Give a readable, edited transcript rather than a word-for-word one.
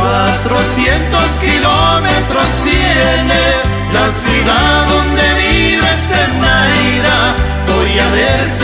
400 kilómetros tiene la ciudad donde vive Zenaida. Voy a ver